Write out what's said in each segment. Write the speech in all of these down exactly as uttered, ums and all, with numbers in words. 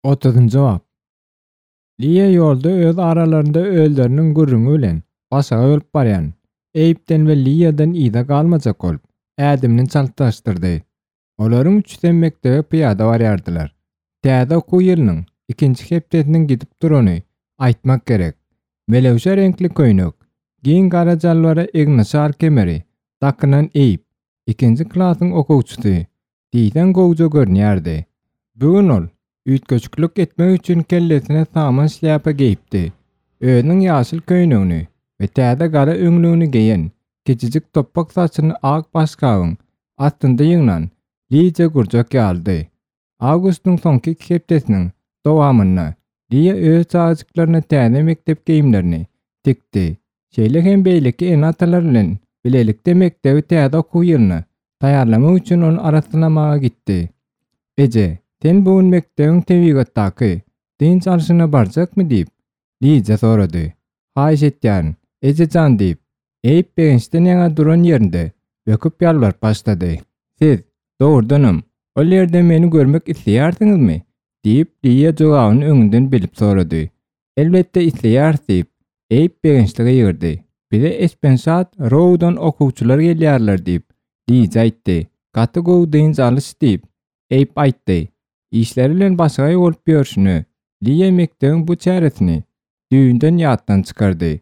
otuzunjy bap. Liýe ýolda öz aralarynda özleriniň gürrüňi bilen başaga bolup barýan Eýipden we Liýadan ýyda galmajak bolup ädimini çaltaşdyrdy. Olaryň üçden mektebe piýada barýardylar. Täze okuw ýylynyň ikinji hepdetiniň gidip durany aýtmak gerek. Melewşe renkli köýnek, giň gara jalbara egnaşar kemeri takynan Eýip ikinji klasyň okuwçysy diýden gowja görnýärdi. Bugün ol üýtgeçlik etmek üçin kellesine saman şläpa giyipdi. Özüniň ýaşyl köýnegini we täze gara öňlüğini geýen, kiçijik topak saçyny ak başgabyň astynda ýyňnan liýje gurjak ýaldy. Awgustyň soňky hepdetiniň dowamyna Liýa öz çağıjyklaryna täze mektep giyimlerini tikdi. Şeýle hem beýleki en atalar bilen bilelikde mektebi täze okuw ýylyny taýýarlamak üçin onu araşdyrmaga gitdi. Eje, sen bugün mektebiň tebigatdaky din çalşyna barjakmy diýip Liýja sorady. Haýyş etýän, ejejan diýip Eýip beňişden ýaňa duran ýerinde böküp ýalvaryp başlady. Siz dogurdanam, ol ýerde meni görmek isleýärdiňizmi? diýip Liýa jogabyny öňünden bilip sorady. Elbetde isleýär diýip Eýip beňişlige ýygyrdy. Bize Espensat Rowdan okuwçylar gelýärler diýip Liýja aýtdy. Gaty gowy diň çalış diýip Eýip aýtdy. İşleri bilen başga bolup ýörşüni Liýa mektebiň bu çäresini düýünden ýatdan çykardy.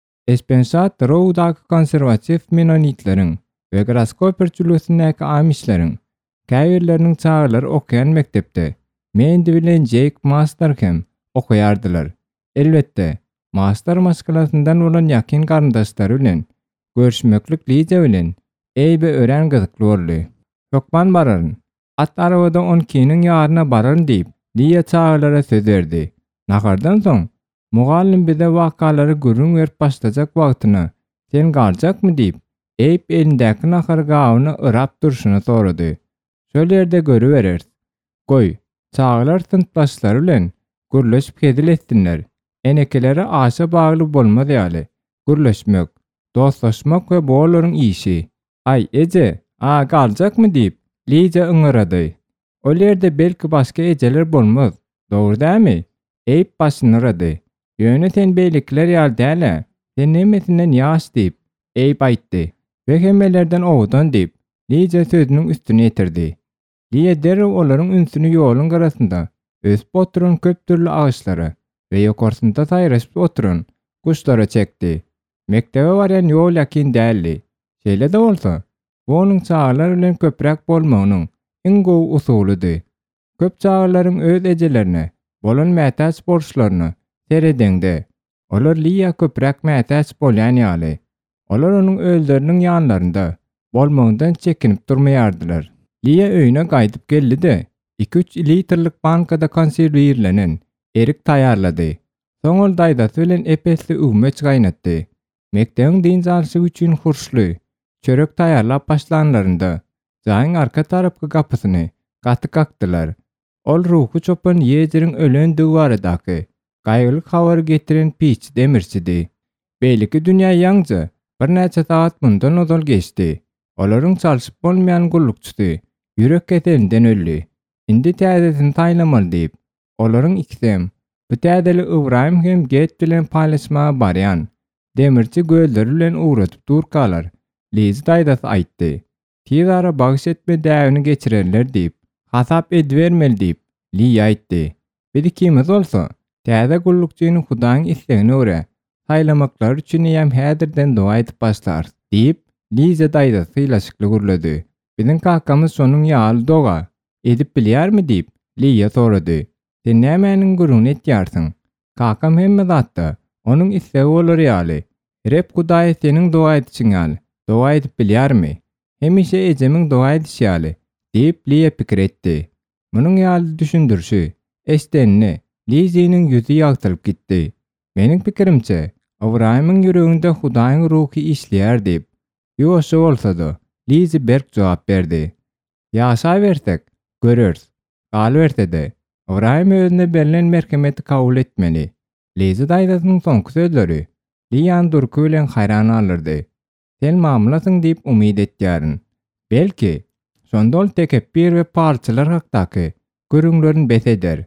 Espensat Rowdaky konserwatiw menonitleriň we Graskoperçülüsindäki amislerin käbirleriniň çağırlary okuyan mektepde mendi bilen Jake Master hem okuýardylar. Elbetde master maskalasyndan bolan ýakyn garyndaşlary bilen görüşmeklik Liýja bilen eýbe ören gyzykly boldy. Çokman bararyn, at arabada on kiniň ýaryna bararyn diýip Liýa çağırlara söz berdi. Nahardan soň mugallim bize wakalary gürrüň berip başlajak wagtyna sen galjakmy diýip Eýip elindäki nahar gabyny ırap durşuny sorady. Şol ýerde görüberer. Goý, çağlar sınıfdaşlary bilen gürleşip hedil etdiler. Enekeleri aşa bagly bolmaz ýaly. Gürleşmek, dostlaşmak we bolaryň işi. Ay eje, a galjakmy diýip Liýja öňüredi. Ol ýerde belki başga ejeler bolmaz. Dogry dämi? Eýip başyny ýyrdy. Ýöne sen beýlikler ýaly däle. Sen nemesinden ýaş diýip Eýip aýtdy. We hemmelerden owdan diýip Liýja sözüniň üstüne ýetirdi. Liýa derew olaryň ünsüni ýoluň garasynda ösüp oturan köp türlü ağaçlara we ýokarsynda taýraşyp oturan kuşlara çekdi. Mektebe barýan ýol ýakyn däldi. Şeýle de bolsa, bu onuň çağlar bilen köprek bolmagynyň iň gowy usulydy. Köp çağlaryň öz ejelerine bolan mätäç borçlaryny seredende. Olar Liýa köprek mätäç bolýan ýaly. Olar onuň özleriniň ýanlarynda bolmagyndan çekinip durmaýardylar. Liýa öýüne gaýdyp geldi de iki üç litrlik bankada konserwirlenen erik taýýarlady. Soň ol daýdasy bilen epesli üwmeç gaýnatdy. Mektebiň din çalşy üçin hurşly çörek taýýarlap başlanlarynda jaýyň arka tarapky gapysyny gaty kakdylar. Ol ruhy çopan ýejeriň ölen duwaradaky gaýgylyk habary getiren piç demirçidi. Beýleki dünýä ýaňja bir näçe saat mundan ozal geçdi. Olaryň çalşyp bolmaýan gullukçysy ýürek keselinden öldi. Indi täzesini taýlamaly diýip olaryň ikisem bu täzeli Ibrahim hem get bilen paýlaşmaga barýan. Demirçi gözleri bilen uğratyp durkalar. Liýja daýdasy aýtdy. Tiz ara bagyş etme däwini geçirerler diýip hasap edbermeli diýip Liýja aýtdy. Biri kimez bolsa täze gullukçyny Hudaýyň islegine görä taýlamaklar üçin ýam häzirden doa edip başlar diýip Liýja daýdasy ýylaşykly gürledi. Biziň kakamyz şonuň ýaly doga edip bilýärmi diýip Liýja sorady. Sen nämäniň gürrüňi etýärsiň? Kakam hemme zatda onuň islegi bolar ýaly. Rep Hudaý seniň doa edişiň ýaly. Doa edip bilýärmi? Hemişe ejemiň doa edişi ýaly diýip Liýja pikir etdi. Munyň ýaly düşündürşi estenni Liýjanyň ýüzi ýagtylyp gitdi. Meniň pikirimçe Ibrahimyň ýüreginde Hudaýyň ruhy işleýär diýip ýoşa bolsa-da Liýja berk jogap berdi. Ýaşa bersek görers. Gal berse-de Ibrahim özüne berilen merhemeti kabul etmeli. Liýja daýdasynyň soňky sözleri Liýanyň durky bilen haýran alyrdy. Sen mamulasyň diýip umyd etýärin. Belki şonda ol tekebbir we parçalar hakdaky görüňlerini beseder.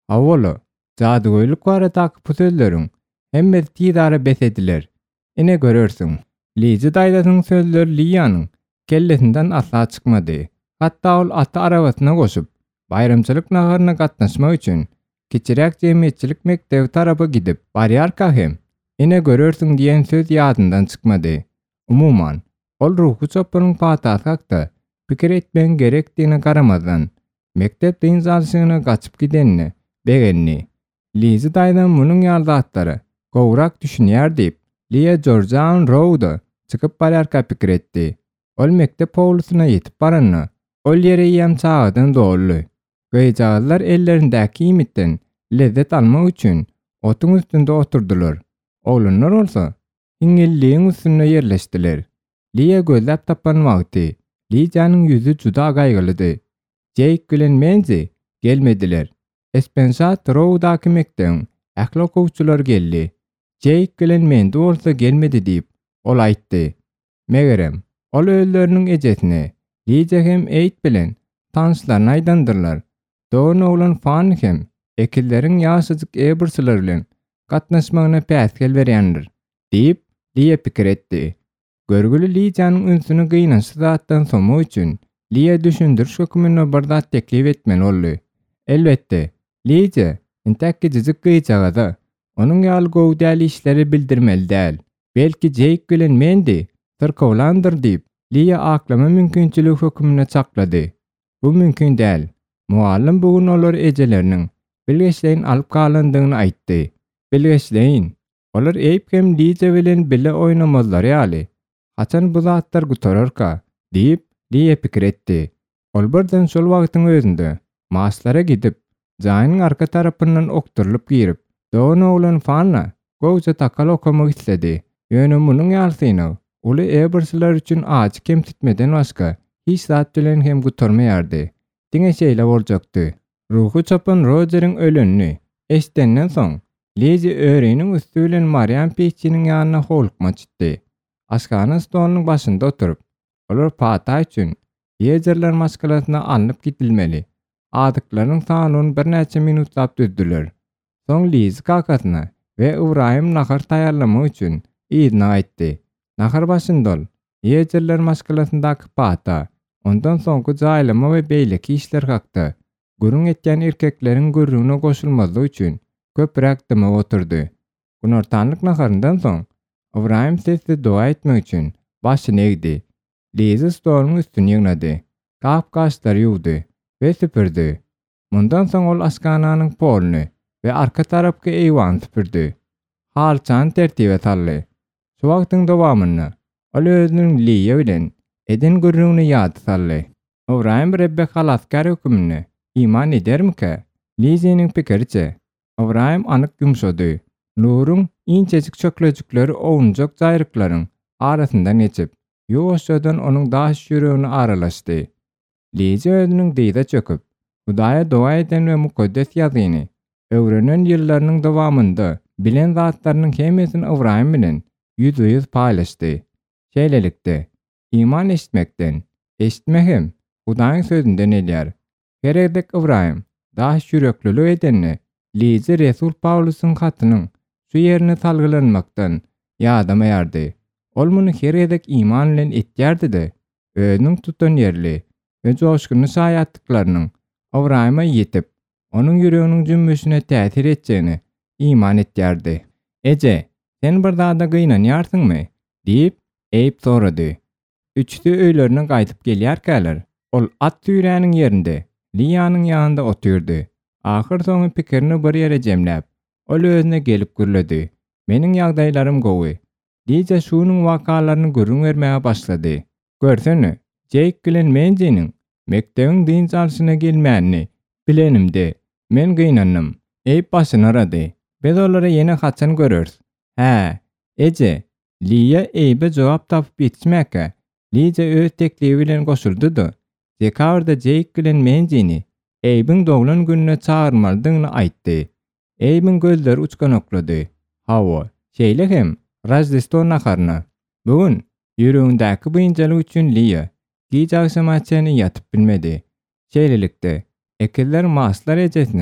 Awwalı, jadygoýluk baradaky bu sözleriň hemme tidara besediler. Ine görersiň. Lizi daýdasyň sözleri Liýanyň kellesinden asla çykmady. Hatda ol atı arabasyna goşup, bayramçylyk nagaryna gatnaşmak üçin kiçirek jemgyýetçilik mektebi tarapy gidip barýarka hem ine görersiň diýen söz ýadyndan çykmady. Umuman, ol ruhy çopanyň patasy hakda pikir etmeň gerekdigine garamazdan mektep din zalsyna gaçyp gidenini begenni. Lizi daýdan munyň ýaldatlary gowrak düşünýär diýip Liýa Georgian Road'a çykyp barýarka pikir etdi. Ol mektep powlusyna ýetip baranyny ol ýere ýem çagadan dolly. Göýjaglar ellerindäki imitden lezzet almak üçin otuň üstünde oturdular. Oğlanlar olsa iňilligiň üstüne ýerleşdiler. Liýa gözläp tapan wagty. Liýanyň ýüzi juda gaýgylydy. Jake bilen Menzi gelmediler. Espensat Road'daky mektebiň ähli okuwçylar geldi. Jake bilen Menzi bolsa gelmedi diýip ol aýtdy. Megerem ol öýleriniň ejesini Liýa hem Eýit bilen tanışlaryny aýdandyrlar. Doğan oğlan fan hem ekilleriň ýaşadyk eberçiler bilen gatnaşmagyna päsgel berýändir diýip Liýa pikir etdi. Görgüli Liýanyň ünsüni gynançy zatdan soňmak üçin Liýa düşündiriş hökümine bir zat teklip etmeli boldy. Elbetde, Liýa intäki jizik gyýjagada onuň ýaly gowdäli işleri bildirmeli däl. Belki Jake bilen Mendi tyrkowlandyr diýip Liýa aklama mümkinçilik hökümine çaklady. Bu mümkin däl. Muallim bugün olar ejeleriniň bilgeçleýin alyp galandygyny aýtdy. Bilgeçleýin, olar Eýip hem Liýa bilen bile oýnamazlar ýaly. Haçan bu zatlar gutararka diýip Liýa pikir etdi. Ol birden şol wagtyň özünde maslara gidip jaýynyň arka tarapyndan okturylyp girip Doğan oğlan fanla gowja takal okamak istedi. Ýöne munyň ýalsyny uly eberçiler üçin aç kemtitmeden başga hiç zat bilen hem gutarmaýardy. Diňe şeýle boljakdy. Ruhy çapan Roger'iň ölenini eşdenden soň Liýa öýreniň üstü bilen Marian peçiniň ýanyna holukma çykdy. Aşgana stolunyň başynda oturup, olar pata üçin ýejerler maskalasyna alınıp gidilmeli. Adyklaryň sanyny bir näçe minutlap düzdüler. Soň Liýa kakasyna we Ibrahim nahar taýýarlamak üçin ýygyna aýtdy. Nahar başynda ýejerler maskalasyndaky pata, ondan soňky jaýlama we beýleki işler hakda gürüň etýän erkekleriň gürrüňine goşulmazyk üçin köpräk dyma oturdy. Günortanlyk naharyndan soň Ibrahim sesli dua etmek üçin başyny egdi. Liýa stolunyň üstüne ýygnady. Kap gaçlary ýuwdy we süpürdi. Mundan soň ol aşgananyň polny we arka tarapky eýwan süpürdi. Halçan tertibe saldy. Şu wagtyň dowamyny ol özüniň Liýa bilen eden gürrüňini ýady saldy. Ibrahim Rebbe halaskar hökümine iman edermike? Liýanyň pikirçe, Ibrahim anyk ýumşady. Nuruň inçejik çöklejikleri oňjak jaýryklaryň arasyndan geçip, ýoşadan onuň daş ýüregine aralaşdy. Liýa özüniň diýde çöküp, Hudaýa dua eden we mukaddes ýazyny öwrenen ýyllarynyň dowamynda bilen zatlarynyň hemmesini Ibrahim bilen ýüz-ýüz paýlaşdy. Şeýlelikde, iman eşitmekden, eşitmek hem Hudaýyň sözünden elýär. Geredek Ibrahim, daş ýüreklilik edenni Liýa Resul Paulusyň hatynyň şu ýerine salgylanmakdan ýadamaýardy. Ol muny geredek iman bilen etýärdi-de, özüniň tutan ýerli we joşkyny şaýatlyklarynyň Ibrahima ýetip, onuň ýüreginiň jümmüşine täsir etjegine iman etýärdi. Eje, sen bir dada gynanýarsyňmy? diýip Eýip sorady. Üçde öýlerine gaýtyp gelýärkäler, ol at tüýräniň ýerinde, Liýanyň ýanynda oturdy. Ahir soňy pikirini bir ýere jemläp, ol özüne gelip gürledi. Meniň ýagdaýlarym gowy. Liýa şunyň wakalaryny görüň bermäge başlady. Görsene, Jake bilen Menzi'niň mektebiň din zalsyna gelmänini bilenimde. Men gynannym. Eýip başyny arady. Biz olary ýene haçan görürs? Hä, eje. Liýa Eýipe jogap tapyp ýetişmäke. Liýa öz teklibi bilen goşuldy-da. Dekabrda Jake bilen Menzi'ni Eýipiň doglan gününe çağırmalydygyny aýtdy. Eýipiň gözleri uçgan oklady. Hawa, şeýle hem Razdeston naharyna. Bugün ýüregiňdäki bu injelik üçin Liýa giýjak semaçyny ýatyp bilmedi. Şeýlelikde ekiller maslar ejesine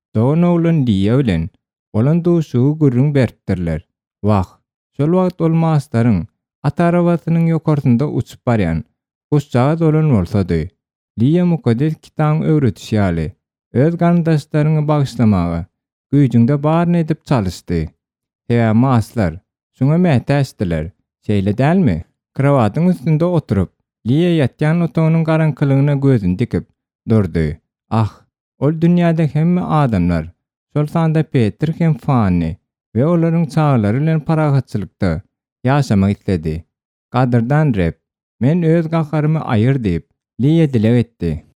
Doğan oğlan Lia bilen olan duşuğu gürrüň beripdirler. Wag, şol wagt ol maslaryň at arabasynyň ýokartynda uçup barýan guşjaga dolan bolsady. Lia mukaddes kitaň öwretişýäli, öz garyndaşlaryny bagyşlamagy güýjüňde barny edip çalyşdy. He maslar, şoňa mätäşdiler. Şeýle dälmi? Krawatyň üstünde oturup, Lia ýatýan otagynyň garankylygyna gözüni dikip durdy. Ah, ol dünýäde hemme adamlar, şol sanda Peter hem Fanny we olaryň çağlary bilen parahatçylykda ýaşamak istedi. Gadyrdan rep, men öz gakarymy aýyr diýip Lia dilek etdi.